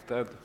cantato?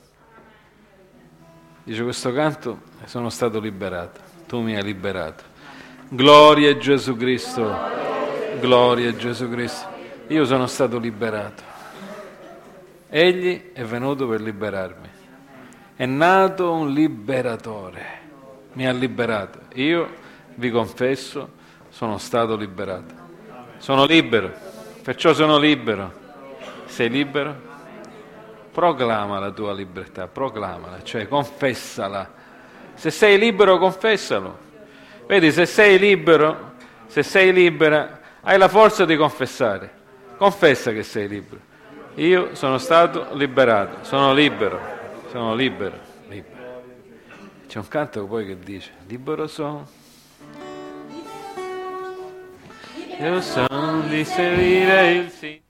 Dice questo canto, sono stato liberato, tu mi hai liberato. Gloria a Gesù Cristo, gloria a Gesù Cristo. Io sono stato liberato. Egli è venuto per liberarmi. È nato un liberatore, mi ha liberato. Io vi confesso, sono stato liberato. Sono libero, perciò sono libero. Sei libero? Proclama la tua libertà, proclamala, cioè confessala. Se sei libero, confessalo. Vedi, se sei libero, se sei libera, hai la forza di confessare. Confessa che sei libero. Io sono stato liberato, sono libero, libero. C'è un canto poi che dice, libero sono di servire il Signore.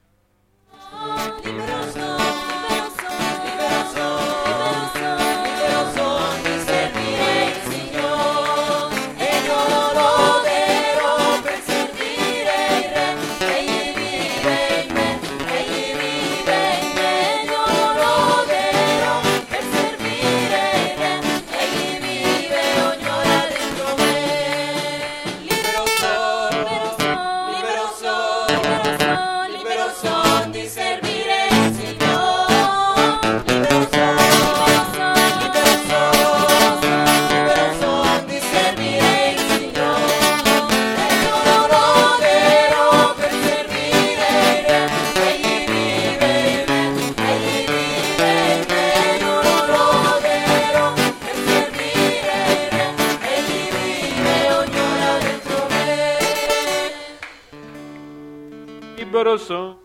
Libero sono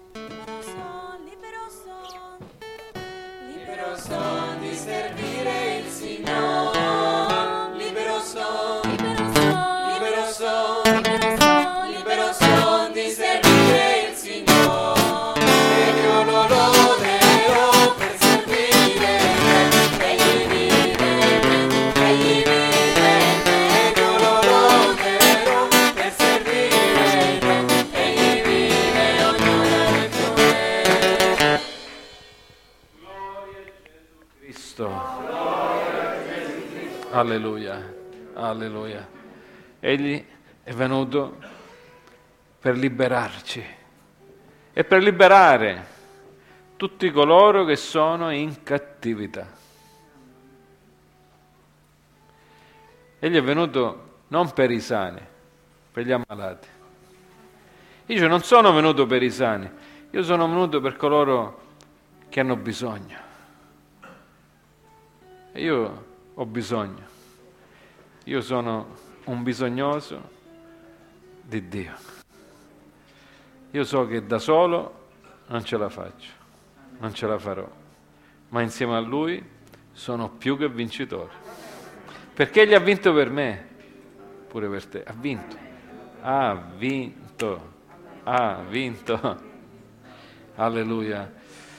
di servire il Signore, libero sono di servire il Signore, e io lo loderò per servire, egli vive, e io lo loderò per servire, egli vive, ognuna dentro me. Gloria a Gesù Cristo. Alleluia, alleluia. Egli è venuto per liberarci e per liberare tutti coloro che sono in cattività. Egli è venuto non per i sani, per gli ammalati. Io non sono venuto per i sani, io sono venuto per coloro che hanno bisogno. E io ho bisogno. Io sono un bisognoso di Dio. Io so che da solo non ce la faccio, non ce la farò, ma insieme a Lui sono più che vincitore. Perché Egli ha vinto per me, pure per te. Ha vinto. Alleluia.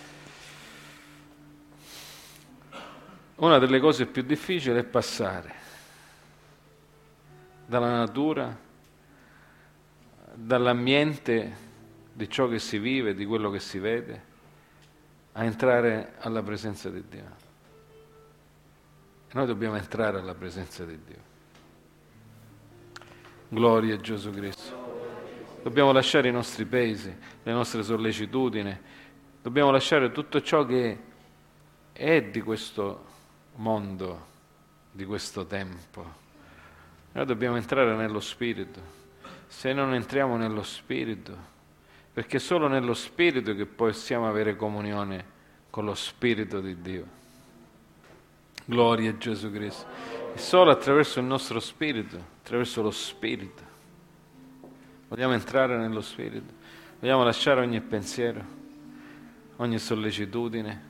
Una delle cose più difficili è passare dalla natura, dall'ambiente di ciò che si vive, di quello che si vede, a entrare alla presenza di Dio. E noi dobbiamo entrare alla presenza di Dio. Gloria a Gesù Cristo. Dobbiamo lasciare i nostri pesi, le nostre sollecitudini, dobbiamo lasciare tutto ciò che è di questo mondo, di questo tempo. Noi dobbiamo entrare nello Spirito. Se non entriamo nello Spirito, perché è solo nello Spirito che possiamo avere comunione con lo Spirito di Dio. Gloria a Gesù Cristo. È solo attraverso il nostro Spirito, attraverso lo Spirito. Vogliamo entrare nello Spirito. Vogliamo lasciare ogni pensiero, ogni sollecitudine,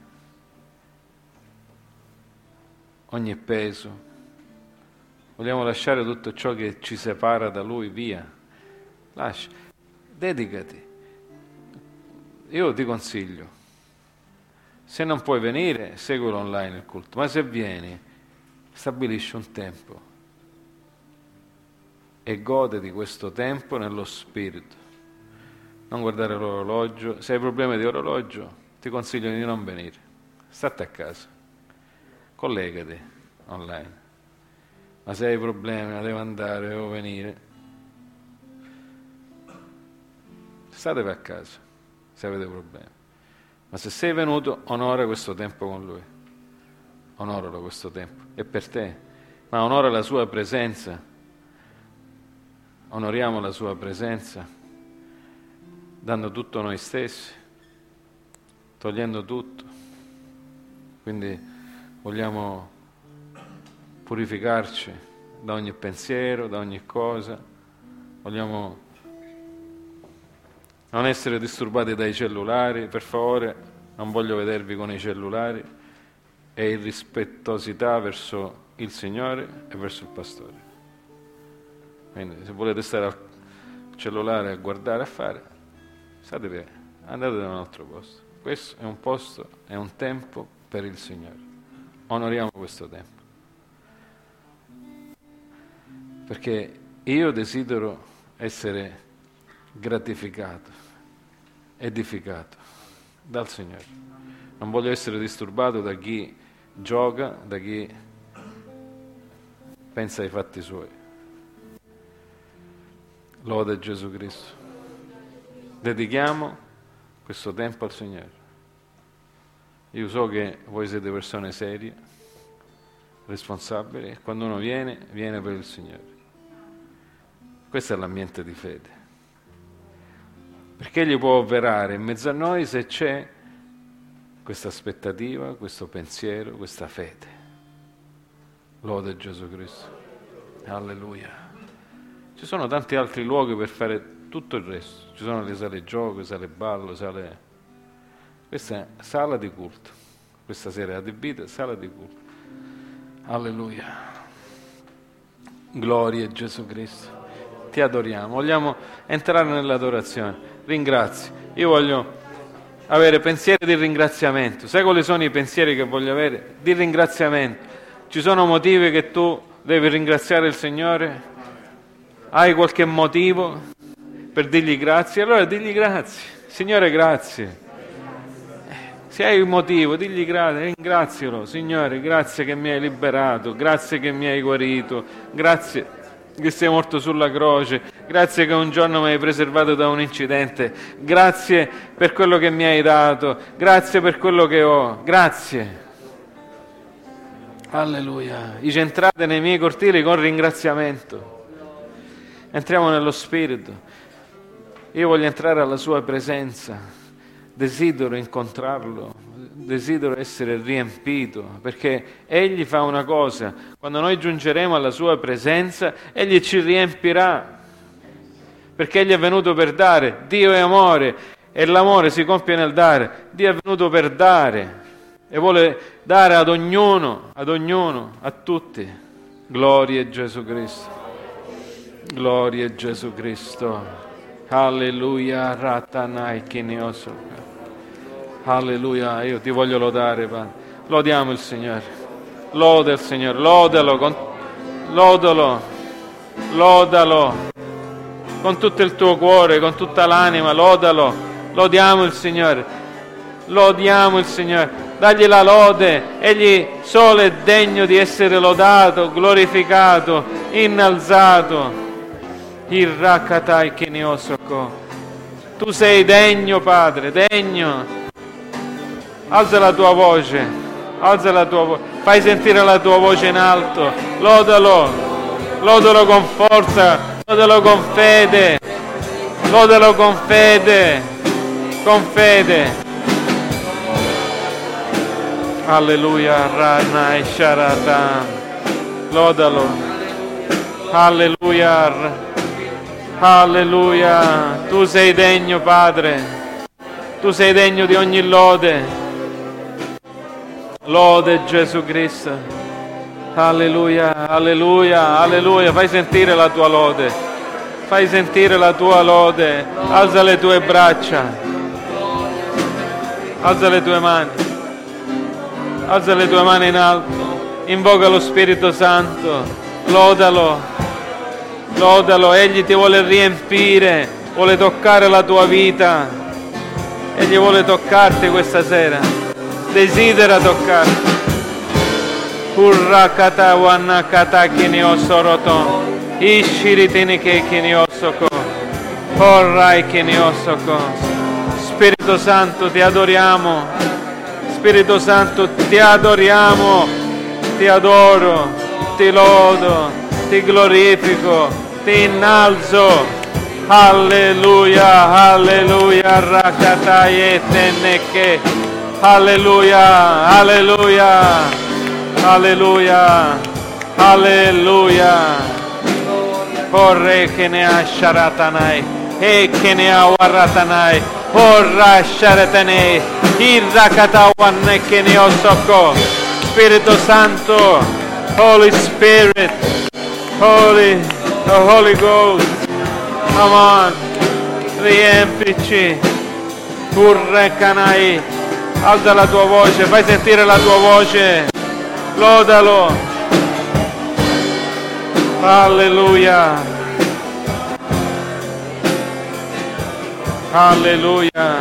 ogni peso. Vogliamo lasciare tutto ciò che ci separa da Lui, via. Lascia, dedicati. Io ti consiglio, se non puoi venire, seguilo online il culto, ma se vieni, stabilisci un tempo e gode di questo tempo nello Spirito. Non guardare l'orologio. Se hai problemi di orologio, ti consiglio di non venire. state a casa, collegati online. Ma se hai problemi, devo andare, devo venire, statevi a casa se avete problemi. Ma se sei venuto, onora questo tempo con Lui. Onoralo questo tempo, è per te, ma onora la sua presenza. Onoriamo la sua presenza, dando tutto noi stessi, togliendo tutto. Quindi vogliamo purificarci da ogni pensiero, da ogni cosa. Vogliamo non essere disturbati dai cellulari, per favore, non voglio vedervi con i cellulari, e irrispettosità verso il Signore e verso il pastore. Quindi se volete stare al cellulare a guardare, a fare, statevi, andate da un altro posto. Questo è un posto, è un tempo per il Signore. Onoriamo questo tempo. Perché io desidero essere gratificato, edificato dal Signore. Non voglio essere disturbato da chi gioca, da chi pensa ai fatti suoi. Lode Gesù Cristo. Dedichiamo questo tempo al Signore. Io so che voi siete persone serie, responsabili, e quando uno viene per il Signore. Questo è l'ambiente di fede. Perché egli può operare in mezzo a noi se c'è questa aspettativa, questo pensiero, questa fede. Lode Gesù Cristo. Alleluia. Ci sono tanti altri luoghi per fare tutto il resto. Ci sono le sale gioco, sale ballo, sale... Questa è sala di culto. Questa sera è adibita sala di culto. Alleluia. Gloria a Gesù Cristo. Ti adoriamo. Vogliamo entrare nell'adorazione. Ringrazio. Io voglio avere pensieri di ringraziamento. Sai quali sono i pensieri che voglio avere? Di ringraziamento. Ci sono motivi che tu devi ringraziare il Signore? Hai qualche motivo per dirgli grazie? Allora digli grazie. Signore, grazie. Se hai un motivo, digli grazie, ringrazialo. Signore, grazie che mi hai liberato, grazie che mi hai guarito, grazie che sei morto sulla croce, grazie che un giorno mi hai preservato da un incidente, grazie per quello che mi hai dato, grazie per quello che ho, grazie. Alleluia. Dice: entrate nei miei cortili con ringraziamento. Entriamo nello Spirito. Io voglio entrare alla sua presenza. Desidero incontrarlo, desidero essere riempito, perché Egli fa una cosa: quando noi giungeremo alla sua presenza, Egli ci riempirà, perché Egli è venuto per dare. Dio è amore e l'amore si compie nel dare. Dio è venuto per dare e vuole dare ad ognuno, a tutti. Gloria a Gesù Cristo, gloria a Gesù Cristo. Alleluia, Ratanai Kinioso. Alleluia, io ti voglio lodare, Padre. Lodiamo il Signore. Loda il Signore, lodalo con tutto il tuo cuore, con tutta l'anima, lodalo. Lodiamo il Signore. Lodiamo il Signore. Dagli la lode. Egli solo è degno di essere lodato, glorificato, innalzato. Irrakatai Keniosoko. Tu sei degno, Padre, degno. Alza la tua voce, fai sentire la tua voce in alto, lodalo con forza, lodalo con fede, con fede. Alleluia, Rana e Sharatan, lodalo, alleluia, tu sei degno, Padre, tu sei degno di ogni lode. Lode Gesù Cristo. Alleluia, alleluia, alleluia. Fai sentire la tua lode. Fai sentire la tua lode. Alza le tue braccia. Alza le tue mani. Alza le tue mani in alto. Invoca lo Spirito Santo. Lodalo. Egli ti vuole riempire. Vuole toccare la tua vita. Egli vuole toccarti questa sera. desidera toccarti. Urrakata wanakata kiniosoroto, ishiritini che kiniosoko, orrai kiniosoko. Spirito Santo ti adoriamo, Spirito Santo ti adoriamo, ti adoro, ti lodo, ti glorifico, ti innalzo. Alleluia, alleluia, rakataye teneke, alleluia, alleluia. Alleluia, alleluia. Corre che ne ha sharatanai, e che ne ha waratanai, orra sharatanai, irrakatawanne che ne ho socco. Spirito Santo, Holy Spirit, the Holy Ghost, come on, riempici, urrekanai, alza la tua voce, fai sentire la tua voce. Lodalo. Alleluia. Alleluia.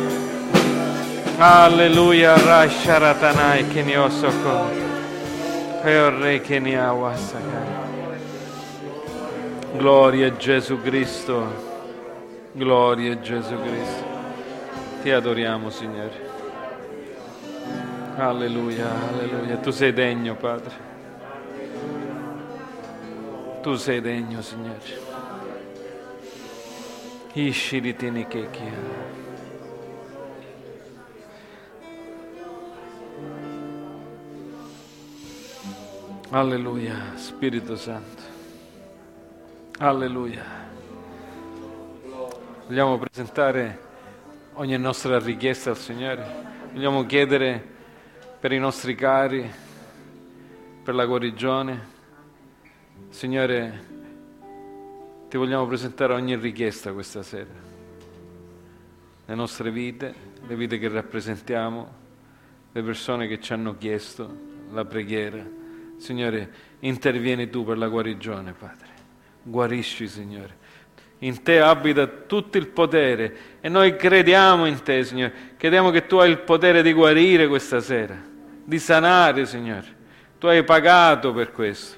Alleluia. Rasharatanai kiniosoko. Re kiniawasakai. Gloria a Gesù Cristo. Gloria a Gesù Cristo. Ti adoriamo, Signore. Alleluia, alleluia. Tu sei degno, Padre. Tu sei degno, Signore. Ishiritini kekia. Alleluia, Spirito Santo. Alleluia. Vogliamo presentare ogni nostra richiesta al Signore. Vogliamo chiedere per i nostri cari, per la guarigione. Signore, ti vogliamo presentare ogni richiesta questa sera. Le nostre vite, le vite che rappresentiamo, le persone che ci hanno chiesto la preghiera. Signore, intervieni tu per la guarigione, Padre. Guarisci, Signore. In te abita tutto il potere e noi crediamo in te, Signore. Crediamo che tu hai il potere di guarire questa sera, di sanare, Signore. Tu hai pagato per questo.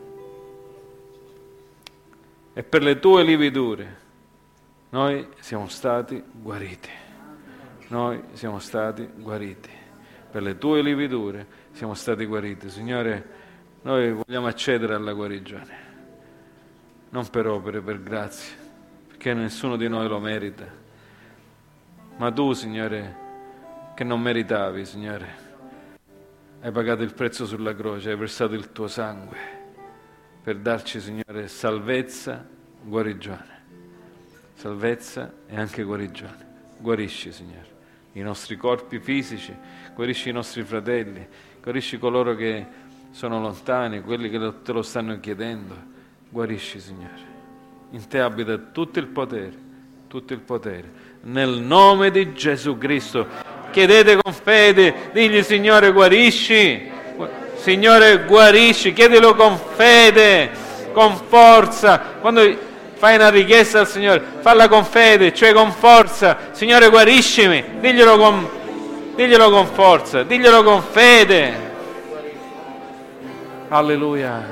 E per le tue lividure noi siamo stati guariti. Noi siamo stati guariti. Per le tue lividure siamo stati guariti. Signore, noi vogliamo accedere alla guarigione. Non per opere, per grazia, perché nessuno di noi lo merita. Ma tu, Signore, che non meritavi, Signore, hai pagato il prezzo sulla croce, hai versato il tuo sangue per darci, Signore, salvezza, guarigione. Salvezza e anche guarigione. Guarisci, Signore, i nostri corpi fisici, guarisci i nostri fratelli, guarisci coloro che sono lontani, quelli che te lo stanno chiedendo. Guarisci, Signore. In te abita tutto il potere, tutto il potere. Nel nome di Gesù Cristo. Chiedete con fede, digli Signore guarisci, Signore guarisci, chiedilo con fede, con forza. Quando fai una richiesta al Signore, falla con fede, cioè con forza. Signore guariscimi, diglielo con forza, diglielo con fede. Alleluia.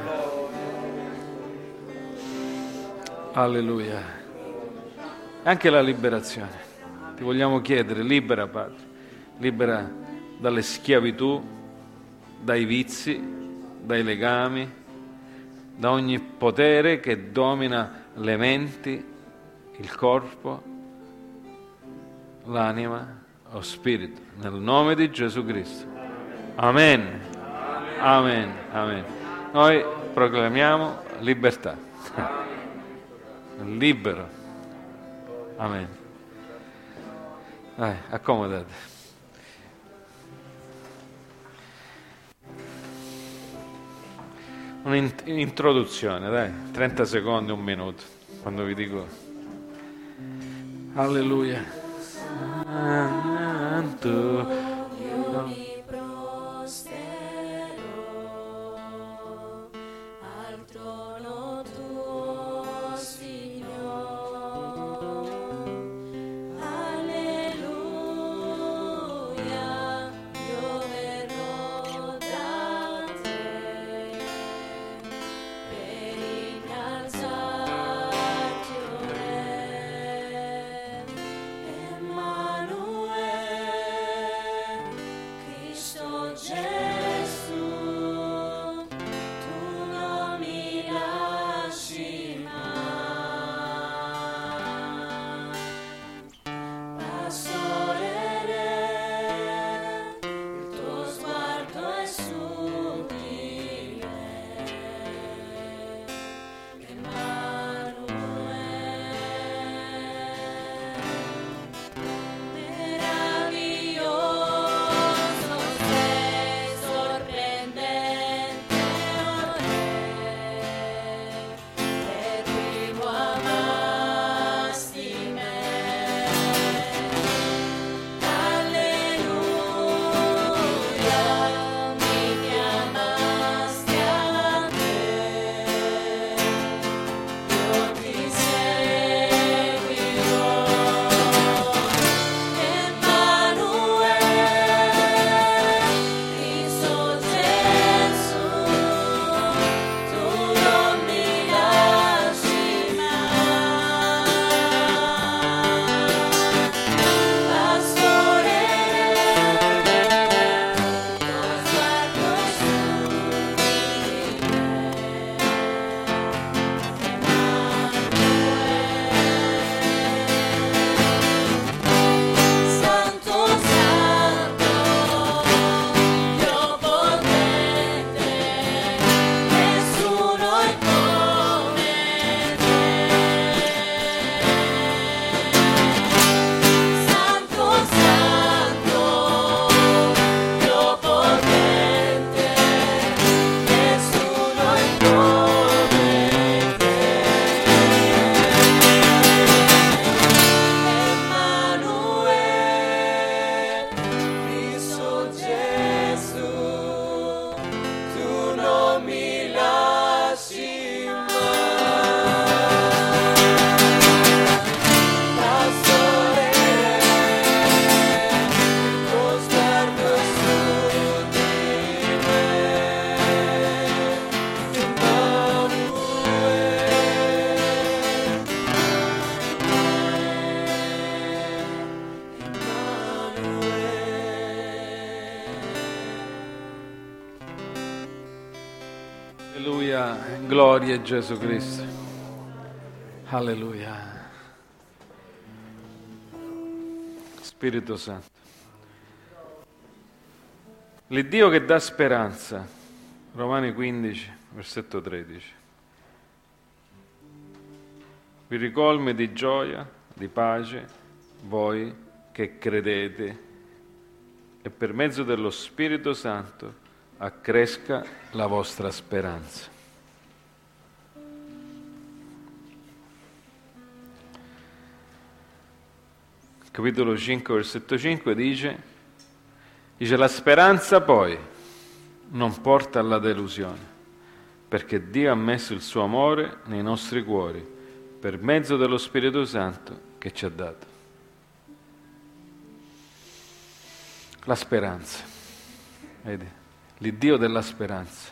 Alleluia. Anche la liberazione. Ti vogliamo chiedere, libera, Padre. Libera dalle schiavitù, dai vizi, dai legami, da ogni potere che domina le menti, il corpo, l'anima o spirito. Nel nome di Gesù Cristo. Amen. Amen. Amen. Noi proclamiamo libertà. Libero. Amen. Dai, accomodate. Un'introduzione, dai, 30 secondi, un minuto, quando vi dico alleluia. Santo. Alleluia, io Alleluia, gloria a Gesù Cristo. Alleluia. Spirito Santo. L'Iddio che dà speranza. Romani 15, versetto 13. Vi ricolmi di gioia, di pace, voi che credete, e per mezzo dello Spirito Santo accresca la vostra speranza. Capitolo 5, versetto 5 dice, la speranza poi non porta alla delusione, perché Dio ha messo il suo amore nei nostri cuori per mezzo dello Spirito Santo che ci ha dato. La speranza, vedi? L'Iddio della speranza.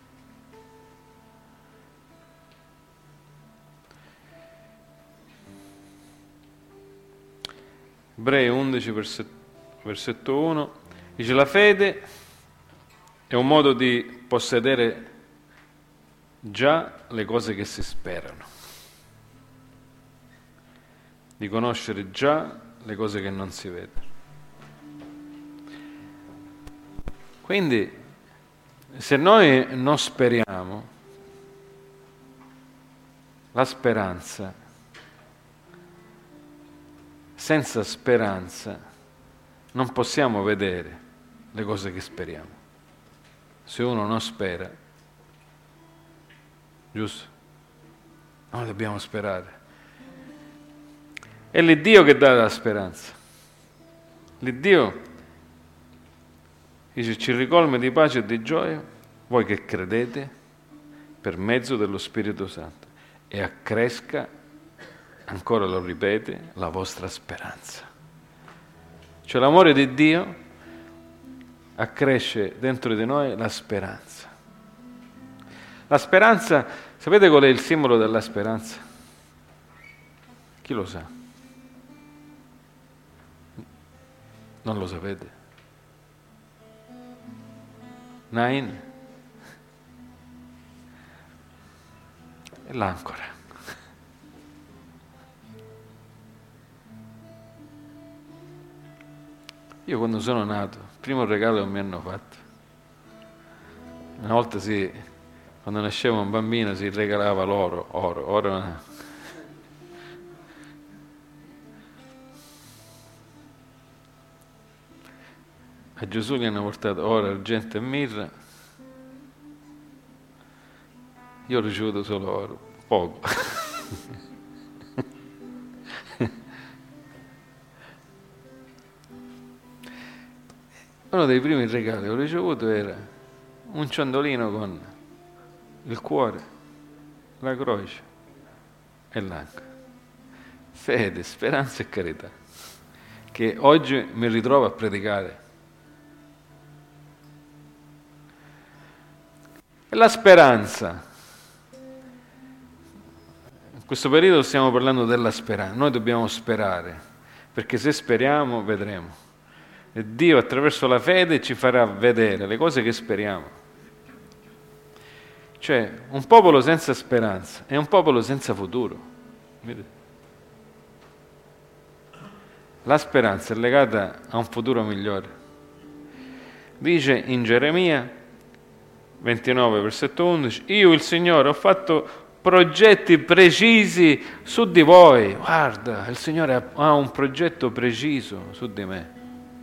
Ebrei 11, versetto 1, dice la fede è un modo di possedere già le cose che si sperano, di conoscere già le cose che non si vedono. Quindi, se noi non speriamo, la speranza, senza speranza, non possiamo vedere le cose che speriamo. Se uno non spera, giusto? Noi dobbiamo sperare. È l'Iddio che dà la speranza. L'Iddio dice, ci ricolmi di pace e di gioia, voi che credete, per mezzo dello Spirito Santo, e accresca, ancora lo ripete, la vostra speranza. Cioè l'amore di Dio accresce dentro di noi la speranza. La speranza, sapete qual è il simbolo della speranza? Chi lo sa? Non lo sapete? Nain è l'ancora. Io quando sono nato, il primo regalo che mi hanno fatto, una volta quando nasceva un bambino si regalava l'oro, ora a Gesù gli hanno portato oro, argento e mirra. Io ho ricevuto solo oro, poco. Uno dei primi regali che ho ricevuto era un ciondolino con il cuore, la croce e l'ancora. Fede, speranza e carità, che oggi mi ritrovo a predicare. E la speranza. In questo periodo stiamo parlando della speranza. Noi dobbiamo sperare, perché se speriamo vedremo. E Dio attraverso la fede ci farà vedere le cose che speriamo. Cioè, un popolo senza speranza è un popolo senza futuro. Vedete? La speranza è legata a un futuro migliore. Dice in Geremia 29, versetto 11, io il Signore ho fatto progetti precisi su di voi. Guarda, il Signore ha un progetto preciso su di me.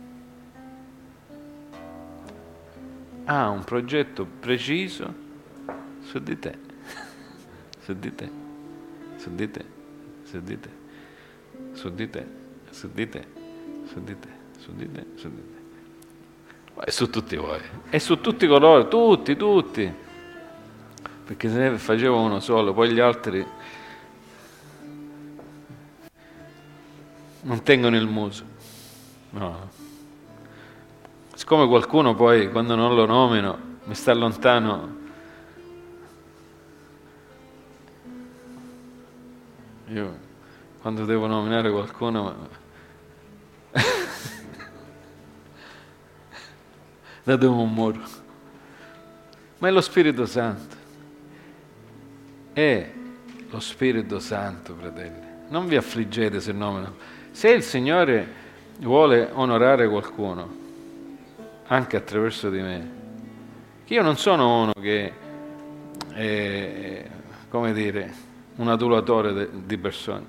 Ha un progetto preciso su di te, su di te, su di te, su di te, su di te, su di te, su di te, su di te, su di te. E su tutti voi, e su tutti coloro, tutti, perché se ne faceva uno solo, poi gli altri non tengono il muso. No. Siccome qualcuno poi, quando non lo nomino, mi sta lontano, io quando devo nominare qualcuno da dove un muro. Ma è lo Spirito Santo. è lo Spirito Santo, fratelli. Non vi affliggete se no. Se il Signore vuole onorare qualcuno, anche attraverso di me, che io non sono uno che è, come dire, un adulatore di persone.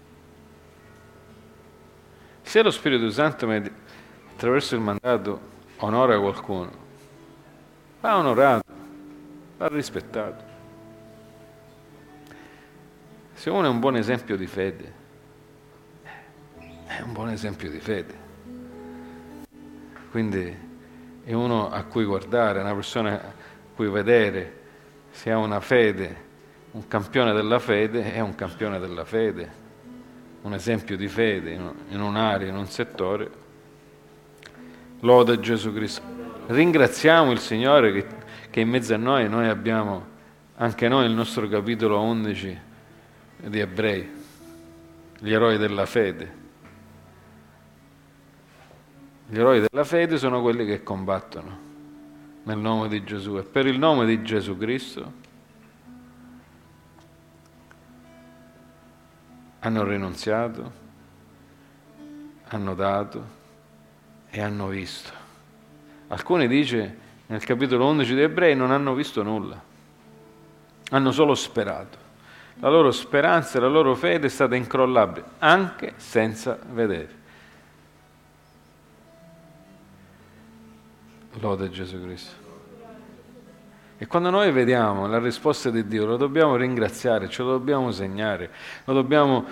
Se lo Spirito Santo attraverso il mandato onora qualcuno, va onorato, va rispettato. Se uno è un buon esempio di fede, è un buon esempio di fede. Quindi è uno a cui guardare, una persona a cui vedere. Se ha una fede, un campione della fede è un campione della fede, un esempio di fede in un'area, in un settore. Lode Gesù Cristo. Ringraziamo il Signore che in mezzo a noi abbiamo anche noi il nostro capitolo 11 di Ebrei, gli eroi della fede. Gli eroi della fede sono quelli che combattono nel nome di Gesù e per il nome di Gesù Cristo hanno rinunziato, hanno dato e hanno visto. Alcuni dice nel capitolo 11 di Ebrei non hanno visto nulla, hanno solo sperato. La loro speranza e la loro fede è stata incrollabile, anche senza vedere. Lode Gesù Cristo. E quando noi vediamo la risposta di Dio, lo dobbiamo ringraziare, ce lo dobbiamo segnare, lo dobbiamo,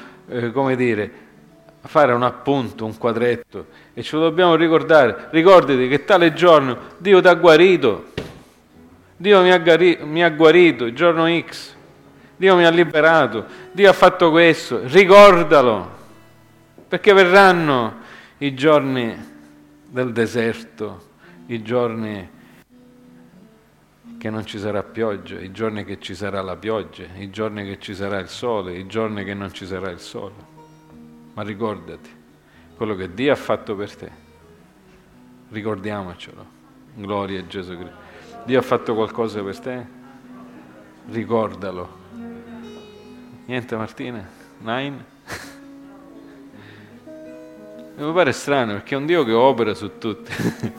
fare un appunto, un quadretto, e ce lo dobbiamo ricordare. Ricordati che tale giorno Dio ti ha guarito, Dio mi ha guarito, il giorno X. Dio mi ha liberato, Dio ha fatto questo, ricordalo, perché verranno i giorni del deserto, i giorni che non ci sarà pioggia, i giorni che ci sarà la pioggia, i giorni che ci sarà il sole, i giorni che non ci sarà il sole. Ma ricordati, quello che Dio ha fatto per te, ricordiamocelo, gloria a Gesù Cristo. Dio ha fatto qualcosa per te? Ricordalo. Niente Martina? Nine? Mi pare strano perché è un Dio che opera su tutti.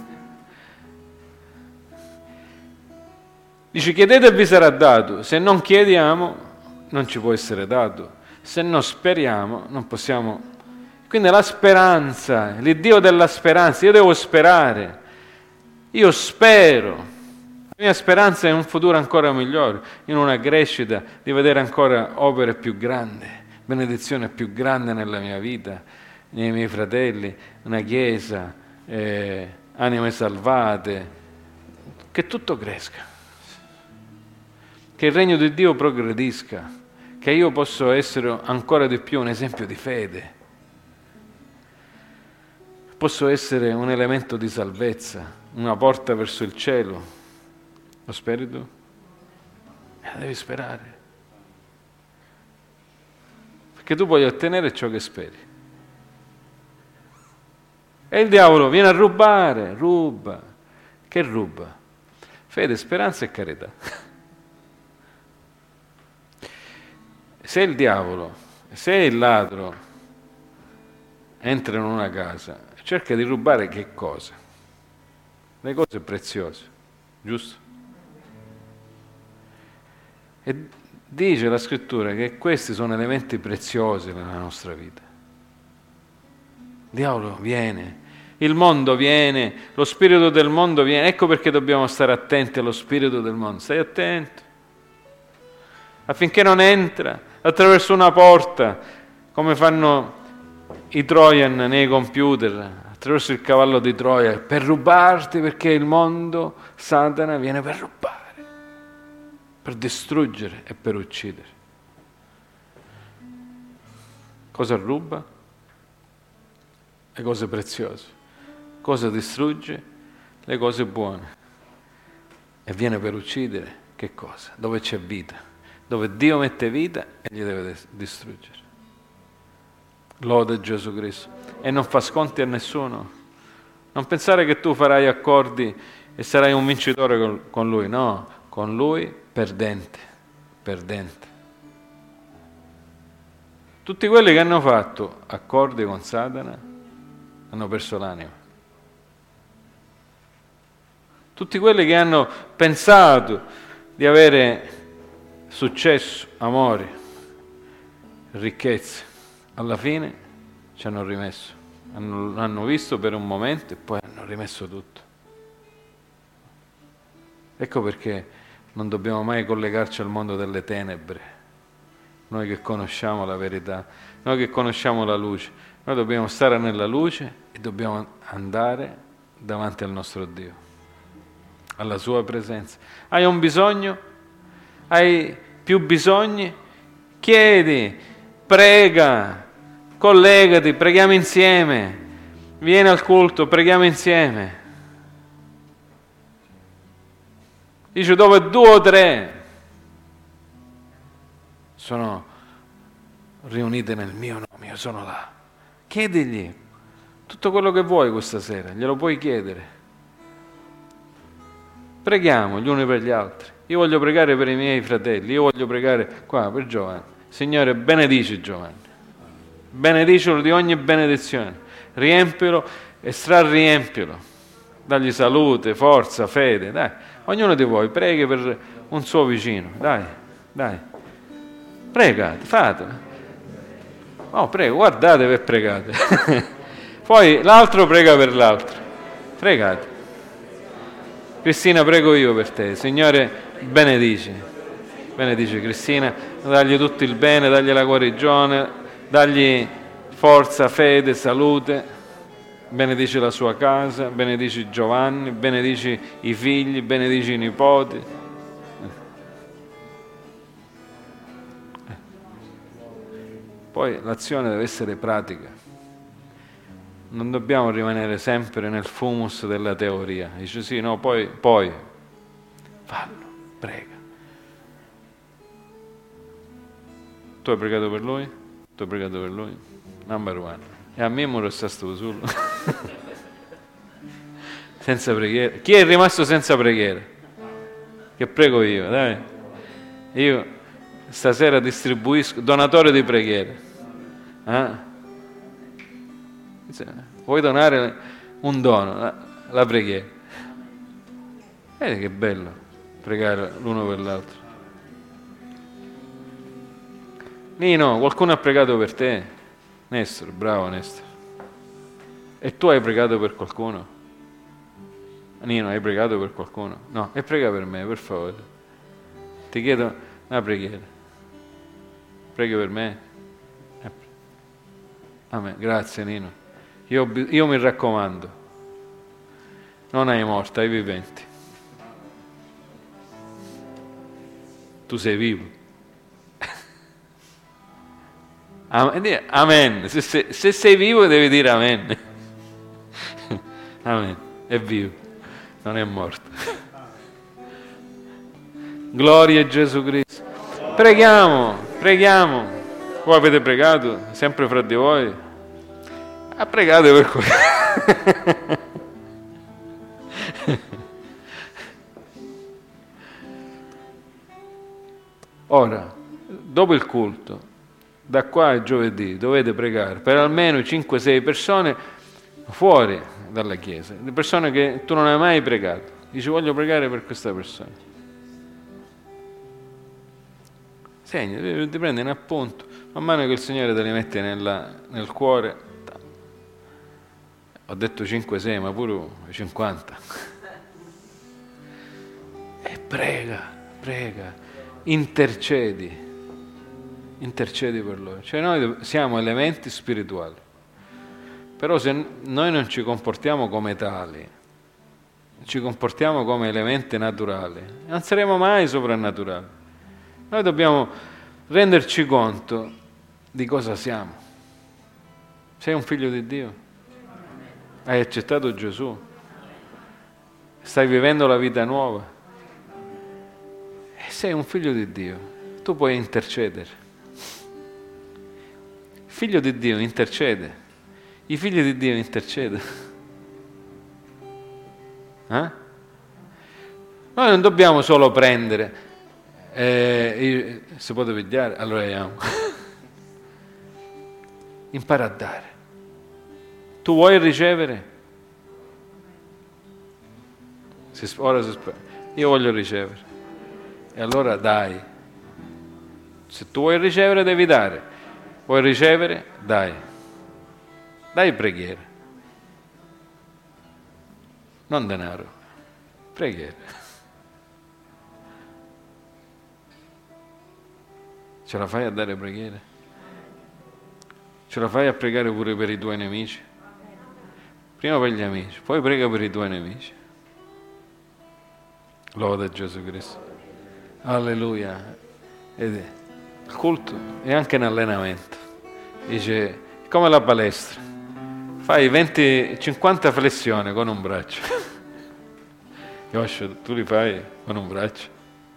Dice chiedete e vi sarà dato, se non chiediamo non ci può essere dato, se non speriamo non possiamo. Quindi la speranza, l'Iddio della speranza, io devo sperare, io spero. La mia speranza è un futuro ancora migliore, in una crescita, di vedere ancora opere più grandi, benedizione più grande nella mia vita, nei miei fratelli, una chiesa, anime salvate, che tutto cresca, che il regno di Dio progredisca, che io possa essere ancora di più un esempio di fede, posso essere un elemento di salvezza, una porta verso il cielo. Lo speri tu? Devi sperare. Perché tu puoi ottenere ciò che speri. E il diavolo viene a rubare, ruba. Che ruba? Fede, speranza e carità. Se il diavolo, se il ladro entra in una casa, cerca di rubare che cosa? Le cose preziose, giusto? E dice la scrittura che questi sono elementi preziosi nella nostra vita. Il diavolo viene, il mondo viene, lo spirito del mondo viene. Ecco perché dobbiamo stare attenti allo spirito del mondo. Stai attento affinché non entra attraverso una porta come fanno i Trojan nei computer, attraverso il cavallo di Troia, per rubarti, perché il mondo, Satana, viene per rubare, per distruggere e per uccidere. Cosa ruba? Le cose preziose. Cosa distrugge? Le cose buone. E viene per uccidere che cosa? Dove c'è vita, dove Dio mette vita e gli deve distruggere. Lode Gesù Cristo. E non fa sconti a nessuno. Non pensare che tu farai accordi e sarai un vincitore con Lui, no, con Lui perdente, perdente. Tutti quelli che hanno fatto accordi con Satana hanno perso l'anima. Tutti quelli che hanno pensato di avere successo, amore, ricchezze, alla fine ci hanno rimesso. Hanno visto per un momento e poi hanno rimesso tutto. Ecco perché non dobbiamo mai collegarci al mondo delle tenebre. Noi che conosciamo la verità, noi che conosciamo la luce, noi dobbiamo stare nella luce e dobbiamo andare davanti al nostro Dio, alla sua presenza. Hai un bisogno? Hai più bisogni? Chiedi, prega, collegati, preghiamo insieme, vieni al culto, preghiamo insieme. Dice dove 2 o 3 sono riunite nel mio nome, io sono là. Chiedigli tutto quello che vuoi questa sera, glielo puoi chiedere. Preghiamo gli uni per gli altri. Io voglio pregare per i miei fratelli, io voglio pregare qua per Giovanni. Signore, benedici Giovanni, benedicilo di ogni benedizione, riempilo e strariempilo, dagli salute, forza, fede, dai. Ognuno di voi preghi per un suo vicino, dai. Pregate, fatelo. Oh, prego, guardate e pregate. Poi l'altro prega per l'altro. Pregate. Cristina, prego io per te. Signore, benedici Cristina, dagli tutto il bene, dagli la guarigione, dagli forza, fede, salute. Benedici la sua casa, benedici Giovanni, benedici i figli, benedici i nipoti. Poi l'azione deve essere pratica. Non dobbiamo rimanere sempre nel fumus della teoria. Dice sì, no, poi fallo, prega. Tu hai pregato per lui? Tu hai pregato per lui? Number one. E a me mi resta sto solo. Senza preghiera. Chi è rimasto senza preghiera? Che prego io, dai. Io stasera distribuisco, donatore di preghiere. Vuoi donare un dono, la preghiera. Vedi che bello pregare l'uno per l'altro. Nino, qualcuno ha pregato per te? Nestor, bravo Nestor. E tu hai pregato per qualcuno? Nino, hai pregato per qualcuno? No, e prega per me, per favore. Ti chiedo una preghiera. Preghi per me? Amen. Grazie Nino. Io mi raccomando, non ai morti, ai viventi. Tu sei vivo. Amen. Se sei vivo devi dire amen. Amen. È vivo, non è morto. Gloria a Gesù Cristo. Preghiamo. Voi avete pregato? Sempre fra di voi? Pregate per quello. Ora, dopo il culto, da qua a giovedì dovete pregare per almeno 5-6 persone fuori dalla chiesa, le persone che tu non hai mai pregato. Dici voglio pregare per questa persona. Segna, ti prendi un appunto, man mano che il Signore te li mette nel cuore. Ho detto 5-6, ma pure 50. E prega, intercedi per loro. Cioè noi siamo elementi spirituali, però se noi non ci comportiamo come tali, ci comportiamo come elementi naturali, non saremo mai soprannaturali. Noi dobbiamo renderci conto di cosa siamo. Sei un figlio di Dio? Hai accettato Gesù? Stai vivendo la vita nuova? E sei un figlio di Dio, tu puoi intercedere. Figlio di Dio intercede. I figli di Dio intercedono. Noi non dobbiamo solo prendere, se potete pigliare, allora andiamo. impara a dare. Tu vuoi ricevere? Io voglio ricevere. E allora dai. Se tu vuoi ricevere, devi dare. Vuoi ricevere? Dai. Dai preghiera. Non denaro. Preghiera. Ce la fai a dare preghiere? Ce la fai a pregare pure per i tuoi nemici? Prima per gli amici, poi prega per i tuoi nemici. Loda Gesù Cristo. Alleluia. Ed è il culto è anche un allenamento. Dice, come la palestra. Fai 50 flessioni con un braccio. Yosha, tu li fai con un braccio.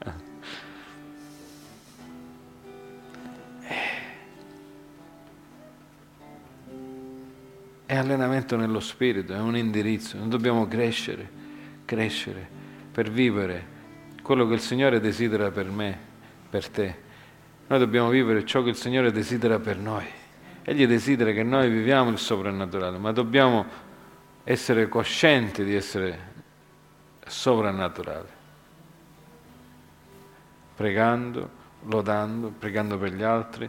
È allenamento nello spirito, è un indirizzo. Noi dobbiamo crescere per vivere quello che il Signore desidera per me, per te. Noi dobbiamo vivere ciò che il Signore desidera per noi. Egli desidera che noi viviamo il soprannaturale, ma dobbiamo essere coscienti di essere soprannaturali. Pregando, lodando, pregando per gli altri.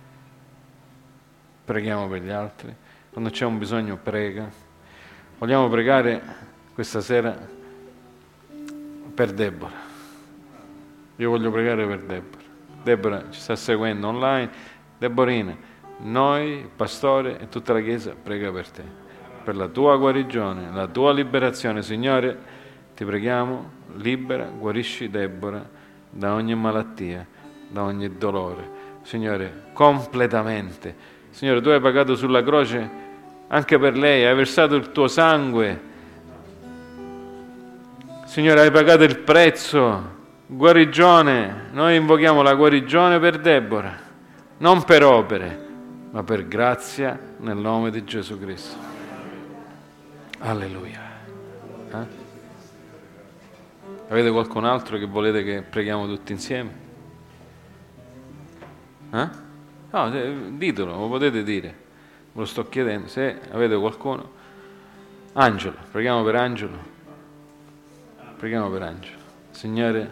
Preghiamo per gli altri. Quando c'è un bisogno, prega. Vogliamo pregare questa sera per Deborah. Io voglio pregare per Deborah. Deborah ci sta seguendo online. Deborina, noi, il pastore e tutta la Chiesa prega per te, per la tua guarigione, la tua liberazione. Signore, ti preghiamo, libera, guarisci Deborah da ogni malattia, da ogni dolore. Signore, completamente. Signore, tu hai pagato sulla croce anche per lei, hai versato il tuo sangue. Signore, hai pagato il prezzo. Guarigione, noi invochiamo la guarigione per Deborah, non per opere, ma per grazia nel nome di Gesù Cristo. Alleluia. Avete qualcun altro che volete che preghiamo tutti insieme? No, ditelo, lo potete dire. Ve lo sto chiedendo, se avete qualcuno. Angelo, preghiamo per Angelo. Preghiamo per Angelo. Signore,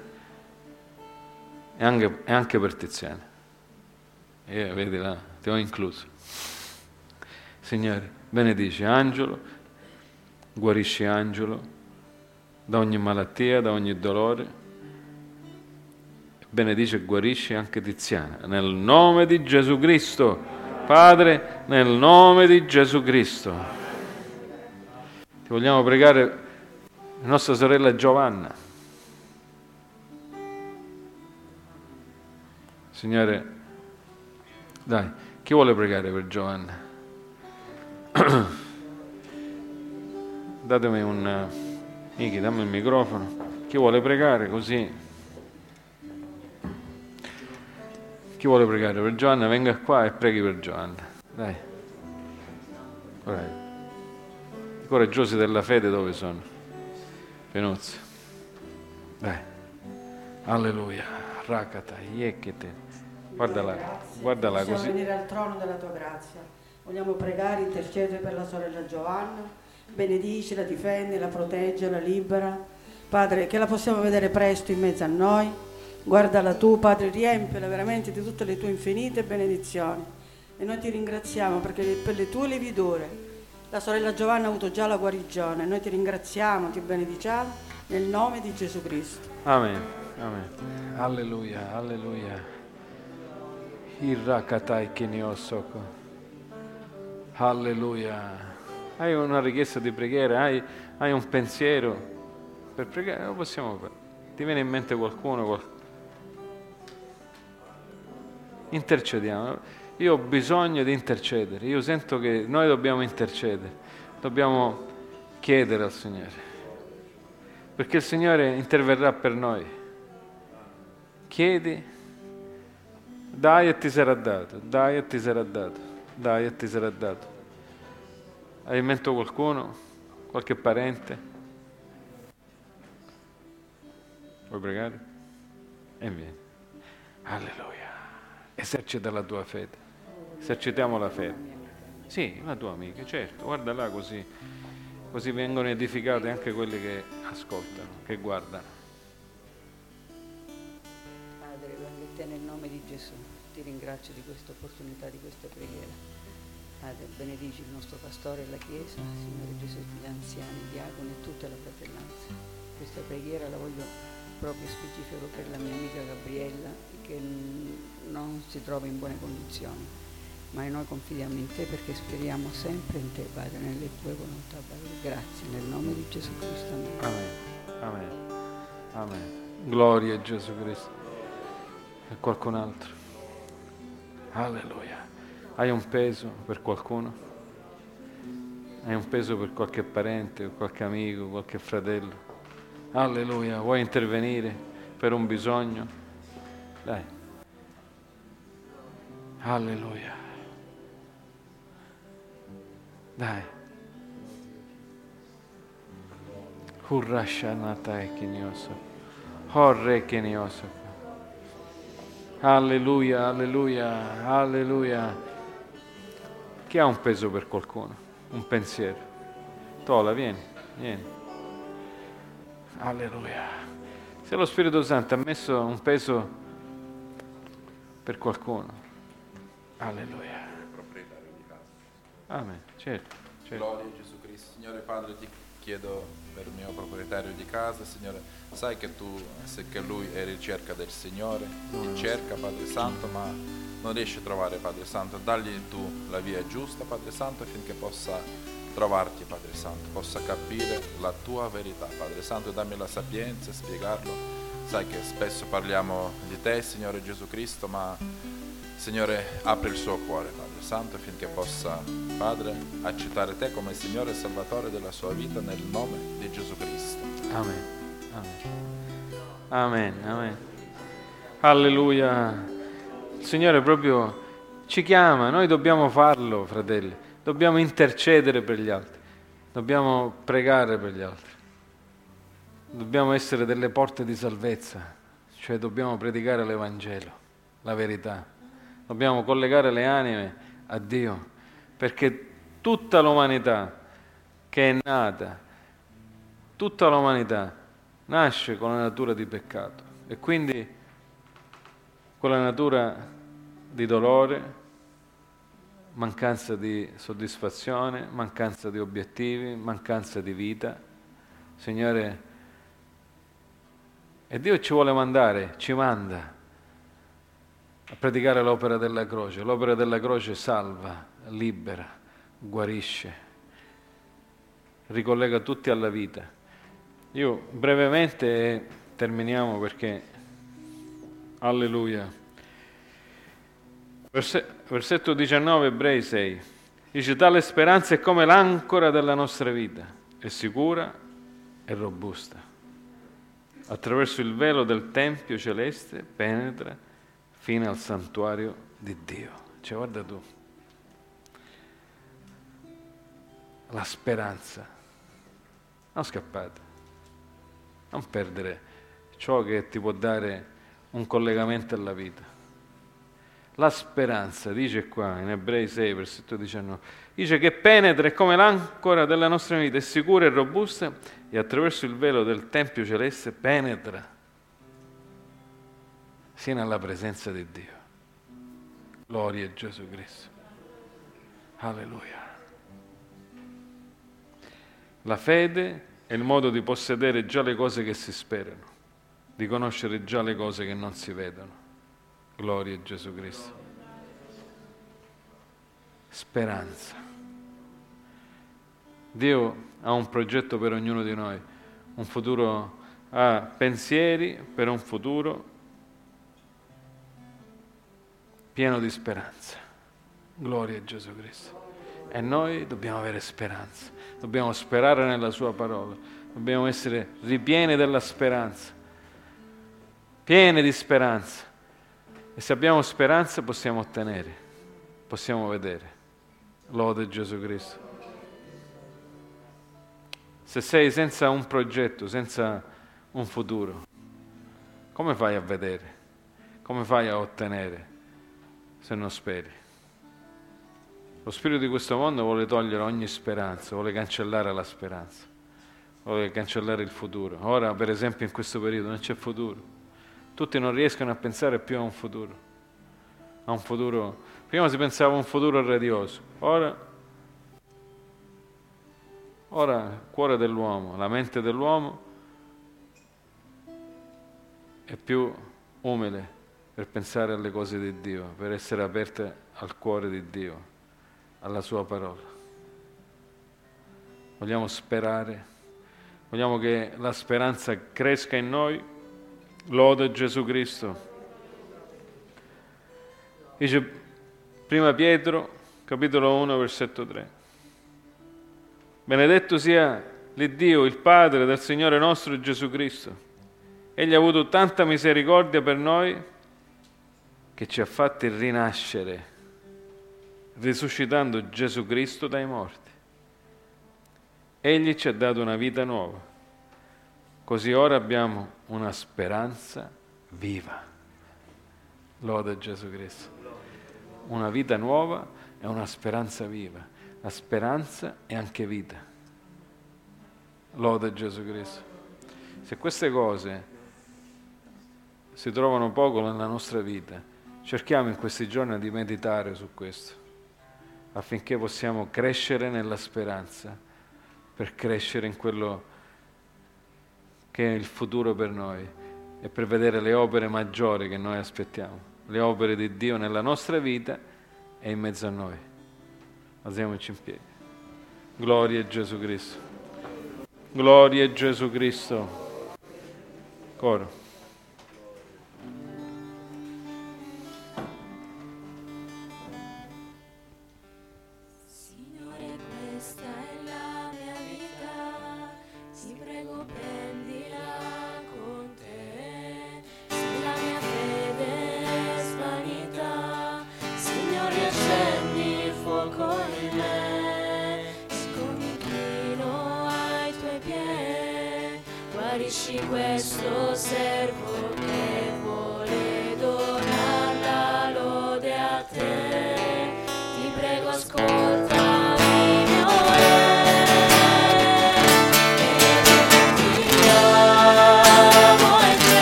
e anche per Tiziana. Vedi là, ti ho incluso. Signore, benedici Angelo, guarisci Angelo da ogni malattia, da ogni dolore. Benedice e guarisci anche Tiziana. Nel nome di Gesù Cristo. Padre, nel nome di Gesù Cristo. Ti vogliamo pregare la nostra sorella Giovanna. Signore, dai, chi vuole pregare per Giovanna? Datemi Niki, dammi il microfono. Chi vuole pregare così? Chi vuole pregare per Giovanna, venga qua e preghi per Giovanna. Dai. I coraggiosi della fede dove sono? Penuzzi. Dai. Alleluia. Rakata, yekete. Guardala Possiamo così. venire al trono della tua grazia. Vogliamo pregare, intercedere per la sorella Giovanna. Benedicila, difendila, proteggela, libera. Padre, che la possiamo vedere presto in mezzo a noi. Guardala tu, Padre, riempila veramente di tutte le tue infinite benedizioni. E noi ti ringraziamo perché per le tue lividure la sorella Giovanna ha avuto già la guarigione. Noi ti ringraziamo, ti benediciamo nel nome di Gesù Cristo. Amen. Amen. Alleluia, alleluia. Irrakatai keniosoko. Alleluia. Hai una richiesta di preghiera? Hai un pensiero per pregare? Lo possiamo fare. Ti viene in mente qualcuno? Intercediamo. Io ho bisogno di intercedere. Io sento che noi dobbiamo intercedere. Dobbiamo chiedere al Signore. Perché il Signore interverrà per noi. Chiedi, dai e ti sarà dato, dai e ti sarà dato, dai e ti sarà dato. Hai in mente qualcuno? Qualche parente? Vuoi pregare? E vieni. Alleluia. Esercita la tua fede. Esercitiamo la fede. Sì, la tua amica, certo, guarda là così vengono edificate anche quelli che ascoltano, che guardano. Padre, vengo a te nel nome di Gesù, ti ringrazio di questa opportunità, di questa preghiera. Padre, benedici il nostro pastore e la Chiesa, Signore Gesù, gli anziani, i diaconi e tutta la fratellanza. Questa preghiera la voglio proprio specifico per la mia amica Gabriella, che non si trova in buone condizioni, ma noi confidiamo in te perché speriamo sempre in te, Padre, nelle tue volontà, Padre. Grazie, nel nome di Gesù Cristo. Amen, amen, amen. Gloria a Gesù Cristo. E qualcun altro? Alleluia. Hai un peso per qualcuno? Hai un peso per qualche parente, qualche amico, qualche fratello? Alleluia. Vuoi intervenire per un bisogno? Dai. Alleluia. Dai. Hurrashanata e kiniosa. Horre kiniosa. Alleluia, alleluia, alleluia. Chi ha un peso per qualcuno? Un pensiero? Tola, vieni. Alleluia. Se lo Spirito Santo ha messo un peso per qualcuno. Alleluia. Proprietario di casa. Amen. Certo. Gloria a Gesù Cristo. Signore Padre, ti chiedo per il mio proprietario di casa, Signore, sai che che lui è in ricerca del Signore, ti cerca, Padre Santo, ma non riesce a trovare, Padre Santo. Dagli tu la via giusta, Padre Santo, affinché possa trovarti, Padre Santo, possa capire la tua verità, Padre Santo, dammi la sapienza, spiegarlo. Sai che spesso parliamo di te, Signore Gesù Cristo, ma Signore, apri il suo cuore, Padre Santo, affinché possa, Padre, accettare te come Signore e Salvatore della sua vita nel nome di Gesù Cristo. Amen. Amen. Amen. Amen. Alleluia. Il Signore proprio ci chiama, noi dobbiamo farlo, fratelli. Dobbiamo intercedere per gli altri. Dobbiamo pregare per gli altri. Dobbiamo essere delle porte di salvezza, cioè dobbiamo predicare l'Evangelo, la verità. Dobbiamo collegare le anime a Dio, perché tutta l'umanità che è nata, tutta l'umanità nasce con la natura di peccato e quindi con la natura di dolore, mancanza di soddisfazione, mancanza di obiettivi, mancanza di vita. Signore, e Dio ci vuole mandare, ci manda a predicare l'opera della croce. L'opera della croce salva, libera, guarisce, ricollega tutti alla vita. Io brevemente terminiamo perché, alleluia, versetto 19, Ebrei 6, dice: tale speranza è come l'ancora della nostra vita, è sicura e robusta. Attraverso il velo del Tempio celeste penetra fino al santuario di Dio. Cioè, guarda tu, la speranza. Non scappate, non perdere ciò che ti può dare un collegamento alla vita. La speranza, dice qua in Ebrei 6, versetto 19, dice che penetra come l'ancora della nostra vita, è sicura e robusta e attraverso il velo del Tempio celeste penetra sino alla presenza di Dio. Gloria a Gesù Cristo. Alleluia. La fede è il modo di possedere già le cose che si sperano, di conoscere già le cose che non si vedono. Gloria a Gesù Cristo. Speranza. Dio ha un progetto per ognuno di noi, un futuro, ha pensieri per un futuro pieno di speranza. Gloria a Gesù Cristo. E noi dobbiamo avere speranza, dobbiamo sperare nella sua parola, dobbiamo essere ripieni della speranza, pieni di speranza. E se abbiamo speranza possiamo ottenere, possiamo vedere. Lode Gesù Cristo. Se sei senza un progetto, senza un futuro, come fai a vedere? Come fai a ottenere se non speri? Lo spirito di questo mondo vuole togliere ogni speranza, vuole cancellare la speranza, vuole cancellare il futuro. Ora, per esempio, in questo periodo non c'è futuro. Tutti non riescono a pensare più a un futuro. A un futuro. Prima si pensava a un futuro radioso, ora il cuore dell'uomo, la mente dell'uomo è più umile per pensare alle cose di Dio, per essere aperte al cuore di Dio, alla sua parola. Vogliamo sperare, vogliamo che la speranza cresca in noi. Lode Gesù Cristo. Dice 1 Pietro, capitolo 1, versetto 3. Benedetto sia l'Iddio, il Padre del Signore nostro Gesù Cristo. Egli ha avuto tanta misericordia per noi che ci ha fatti rinascere, risuscitando Gesù Cristo dai morti. Egli ci ha dato una vita nuova, così ora abbiamo una speranza viva. Lode Gesù Cristo. Una vita nuova e una speranza viva. La speranza è anche vita. Lode Gesù Cristo. Se queste cose si trovano poco nella nostra vita, cerchiamo in questi giorni di meditare su questo, affinché possiamo crescere nella speranza, per crescere in quello che è il futuro per noi e per vedere le opere maggiori che noi aspettiamo, le opere di Dio nella nostra vita e in mezzo a noi. Alziamoci in piedi. Gloria a Gesù Cristo. Gloria a Gesù Cristo. Coro. Questo servo che vuole donar la lode a te, ti prego ascolta il mio ti amo e ti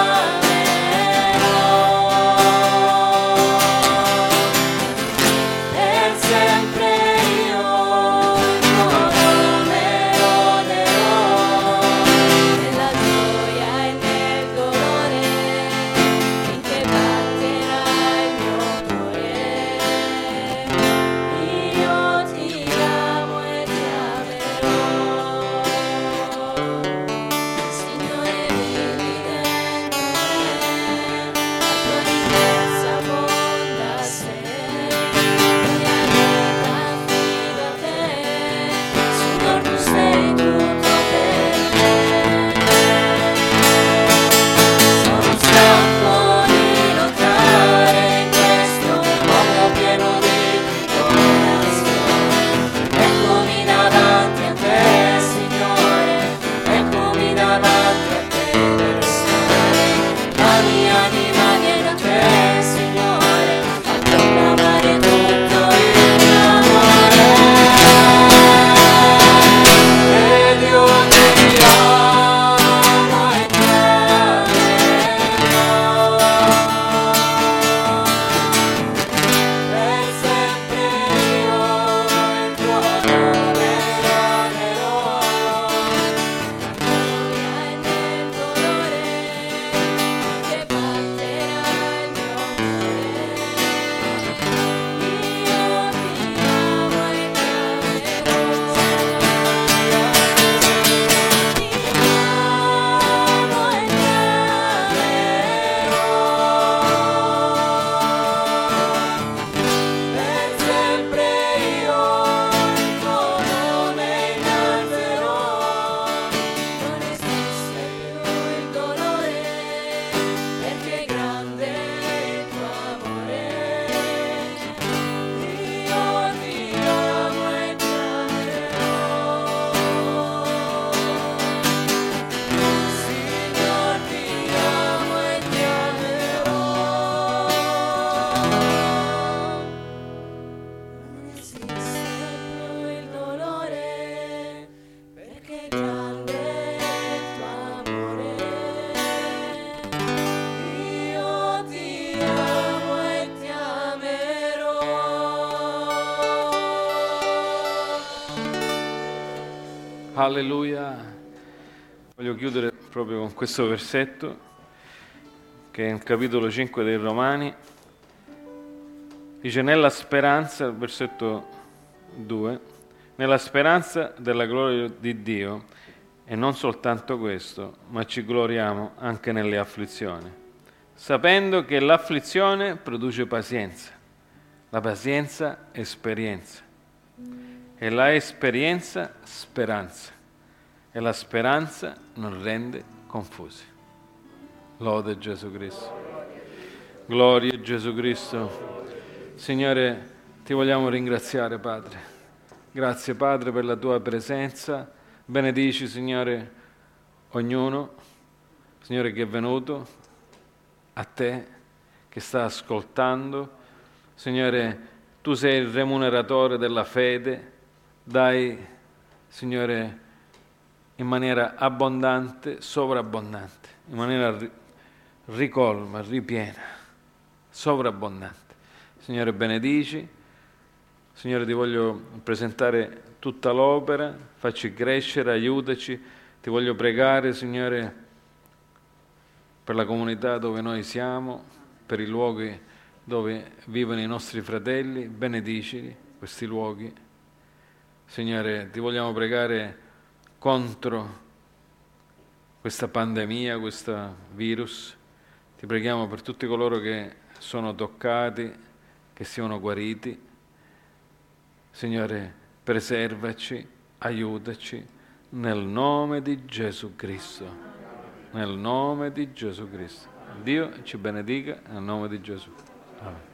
amerò, per sempre io il tuo nome loderò. Io Alleluia. Voglio chiudere proprio con questo versetto, che è il capitolo 5 dei Romani. Dice: nella speranza, il versetto 2, nella speranza della gloria di Dio, e non soltanto questo, ma ci gloriamo anche nelle afflizioni, sapendo che l'afflizione produce pazienza, la pazienza esperienza, e la esperienza speranza, e la speranza non rende confusi. Lode Gesù Cristo. Gloria a Gesù Cristo. Signore, ti vogliamo ringraziare, Padre. Grazie, Padre, per la tua presenza. Benedici, Signore, ognuno, Signore, che è venuto a te, che sta ascoltando. Signore, tu sei il remuneratore della fede. Dai, Signore, in maniera abbondante, sovrabbondante, in maniera ricolma, ripiena, sovrabbondante. Signore, benedici. Signore, ti voglio presentare tutta l'opera, facci crescere, aiutaci. Ti voglio pregare, Signore, per la comunità dove noi siamo, per i luoghi dove vivono i nostri fratelli. Benedicili questi luoghi. Signore, ti vogliamo pregare contro questa pandemia, questo virus. Ti preghiamo per tutti coloro che sono toccati, che siano guariti. Signore, preservaci, aiutaci, nel nome di Gesù Cristo. Nel nome di Gesù Cristo. Dio ci benedica, nel nome di Gesù. Amen.